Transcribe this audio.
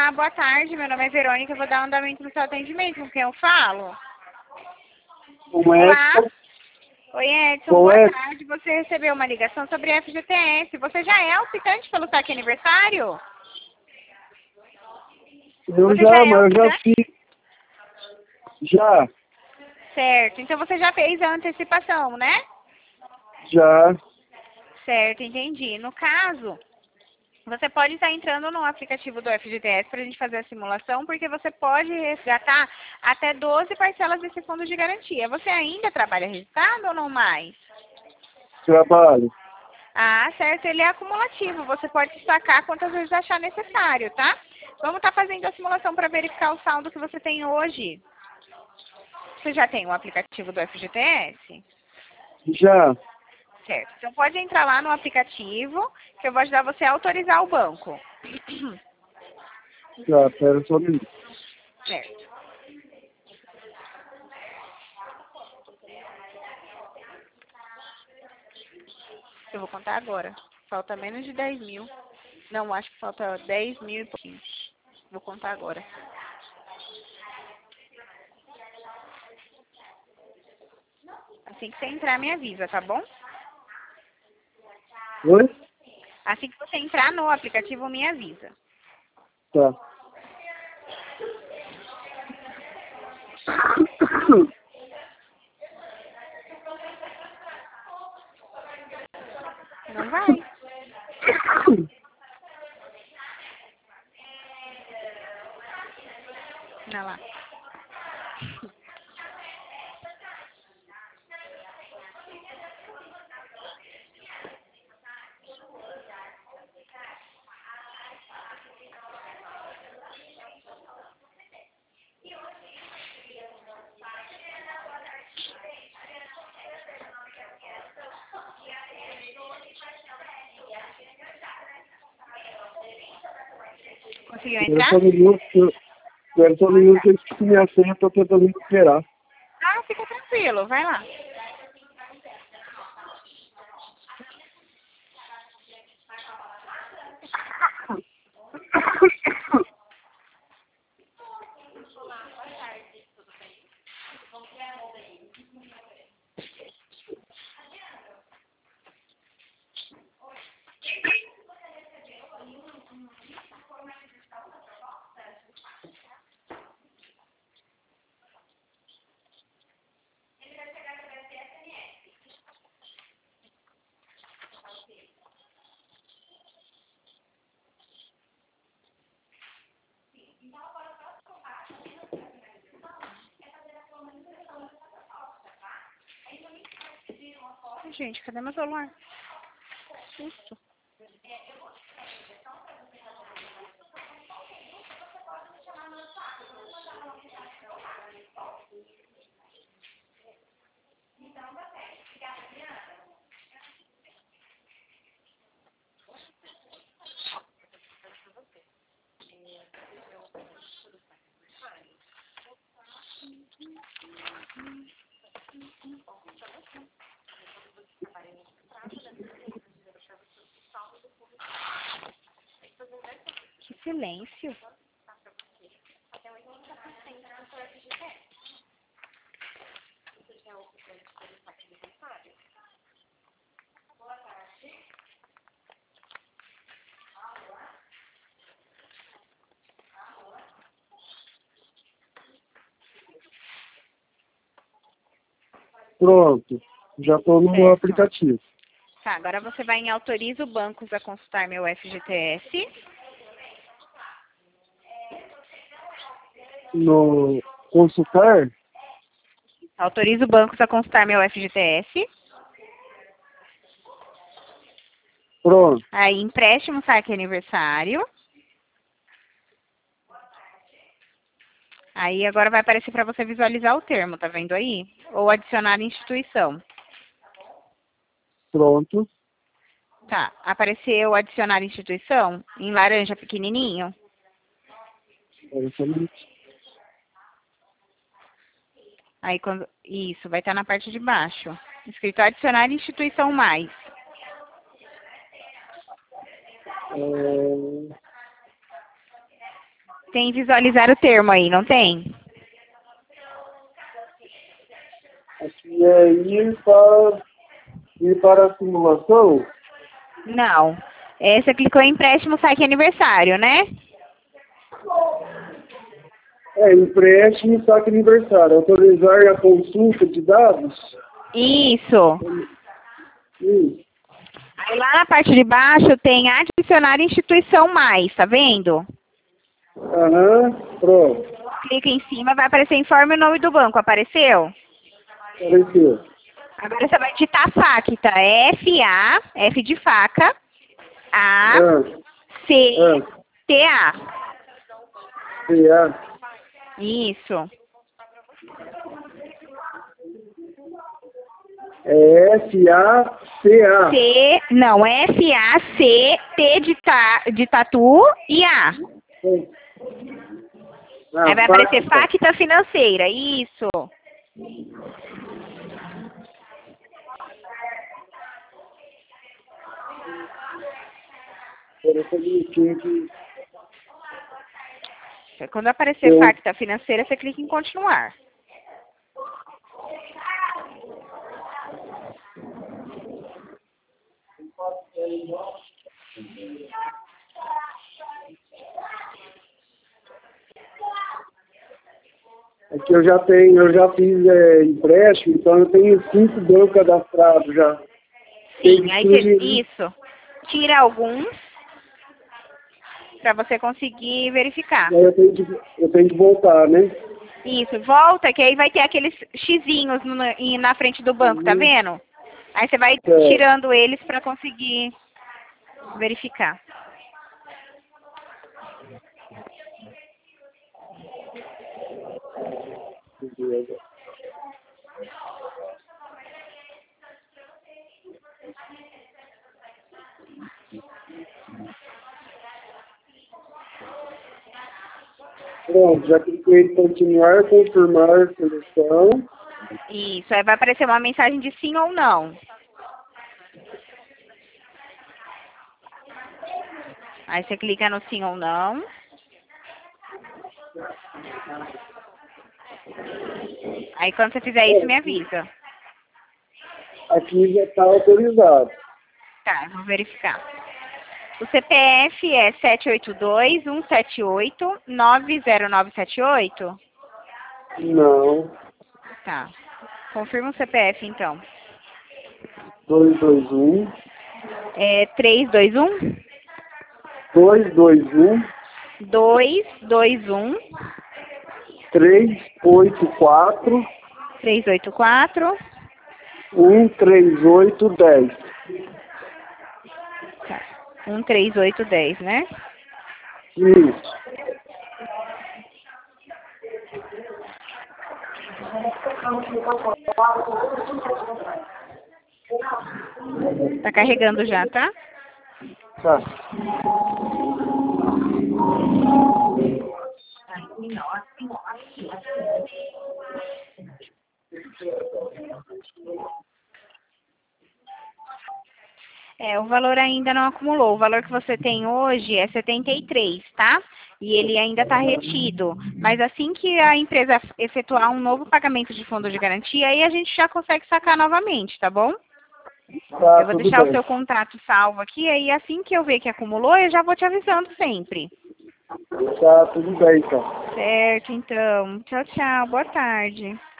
Olá, boa tarde. Meu nome é Verônica. Eu vou dar um andamento no seu atendimento. Com quem eu falo? Com Olá. Edson. Oi, Edson. Com Boa Edson. tarde. Você recebeu uma ligação sobre FGTS. Você já é optante pelo saque aniversário? Eu Você já já, é mas eu já optante? fiz. Já, Certo. Então você já fez a antecipação, né? já. Certo, entendi. No caso, você pode estar entrando no aplicativo do FGTS para a gente fazer a simulação, porque você pode resgatar até 12 parcelas desse fundo de garantia. Você ainda trabalha registrado ou não mais? Trabalho. Ah, certo, ele é acumulativo. Você pode sacar quantas vezes achar necessário, tá? Vamos estar fazendo a simulação para verificar o saldo que você tem hoje. Você já tem o aplicativo do FGTS? Já. Certo. Então pode entrar lá no aplicativo, que eu vou ajudar você a autorizar o banco. Já, pera só um minuto. Certo. Eu vou contar agora. Falta menos de 10 mil. Não, acho que falta 10 mil e pouquinho. Vou contar agora. Assim que você entrar, me avisa, tá bom? Oi? Assim que você entrar no aplicativo, me avisa. Tá. Não vai. Não lá. Conseguiu Pera entrar? só um minuto. Pera só um minuto que eu esqueci minha senha, tô tentando recuperar. Ah, fica tranquilo. Vai lá. Ai, gente, cadê meu celular? Que susto. Que silêncio. Pronto. Já tô no Certo. aplicativo. Tá, agora você vai em Autorizo Bancos a consultar meu FGTS. No consultar, Autorizo bancos a consultar meu FGTS. pronto. Aí, empréstimo, saque aniversário. Aí, agora vai aparecer para você visualizar o termo, tá vendo aí? Ou adicionar instituição. Pronto. Tá, apareceu adicionar instituição em laranja pequenininho. Pera só um minuto. Aí, quando isso, vai estar na parte de baixo. Escrito adicionar instituição mais. É, Tem visualizar o termo aí, não tem? Aqui é ir para a simulação. Não. Você clicou em empréstimo saque aniversário, né? Empréstimo, saque aniversário. Autorizar a consulta de dados. Isso. Isso. Aí lá na parte de baixo tem adicionar instituição mais, tá vendo? Aham, pronto. Clica em cima, vai aparecer informe o nome do banco. Apareceu? Apareceu. Agora você vai digitar FACTA. F-A, F de faca, A-C-T-A. CA. Isso. É FACA. Não, F-A-C-T de tatu e A. Aí vai aparecer FACTA financeira. Isso. Quando aparecer FACTA financeira, você clica em continuar. Aqui eu já fiz empréstimo, então eu tenho 5 bancos cadastrados já. Sim, aí isso. Tira alguns para você conseguir verificar. Aí eu tenho que voltar, né? Isso, volta, que aí vai ter aqueles xizinhos na frente do banco, tá vendo? Aí você vai tirando eles para conseguir verificar. Pronto, já cliquei em continuar, confirmar seleção. Isso, aí vai aparecer uma mensagem de sim ou não. Aí você clica no sim ou não. Aí quando você fizer isso, me avisa. Aqui já está autorizado. Tá, eu vou verificar. O CPF é 782-178-90978? Não. Tá. Confirma o CPF, então. 221. É 321? 221. 221. 384. 384. 13810. Tá. 13810, né? Isso. Tá carregando já, tá? Tá. O valor ainda não acumulou. O valor que você tem hoje é 73, tá? E ele ainda está retido. Mas assim que a empresa efetuar um novo pagamento de fundo de garantia, aí a gente já consegue sacar novamente, tá bom? Tá, Eu vou tudo deixar bem. o seu contrato salvo aqui, aí assim que eu ver que acumulou, eu já vou te avisando sempre. Tá, tudo bem, então. Certo, então. Tchau, tchau. Boa tarde.